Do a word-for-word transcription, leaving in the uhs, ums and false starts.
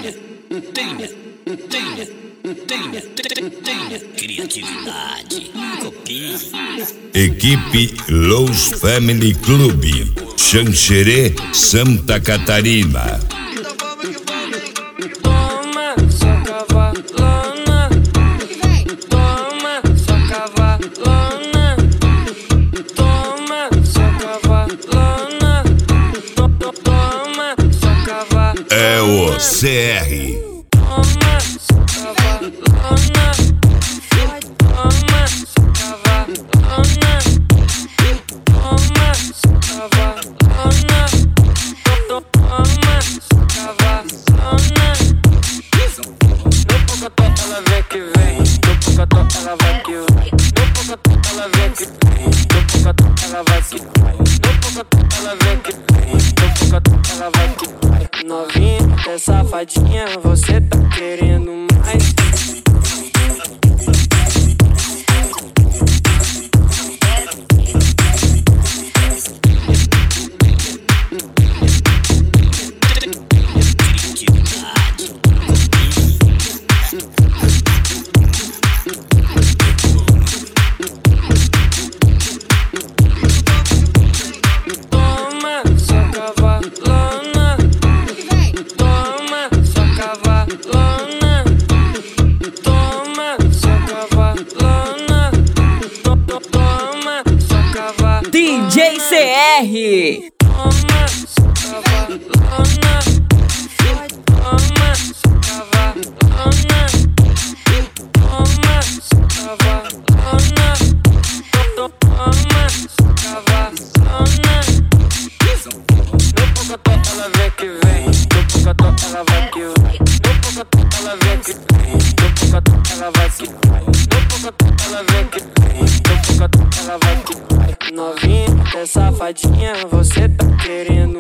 tenha, tenha, tenha, tenha, tenha criatividade. Copie. Equipe Los Family Club, Xanxerê, Santa Catarina. Toma sua cavalona, toma sua cavalona, toma sua cavalona, toma sua cavalona. É o C R. Toma sua cavalona, toma sua cavalona, toma sua cavalona, toma sua cavalona. No pocotó ela vem que vem, no pocotó ela vai que vai, no pocotó ela vem que vem, no pocotó ela vai que vai, no pocotó ela vem que vem, no pocotó ela vai que vai. Novinha, é safadinha, você tá querendo mais? Toma sua cavalona, toma sua cavalona, toma sua cavalona, toma sua cavalona. D J C R. Toma sua cavalona, toma sua cavalona, toma sua cavalona, toma sua cavalona. No pocotó ela vem que vem, no pocotó ela vai que vai, no pocotó ela vem que vem, no pocotó ela vai que vai, no pocotó ela vem que vem, no pocotó ela vai que vai. Novinha, é safadinha, você tá querendo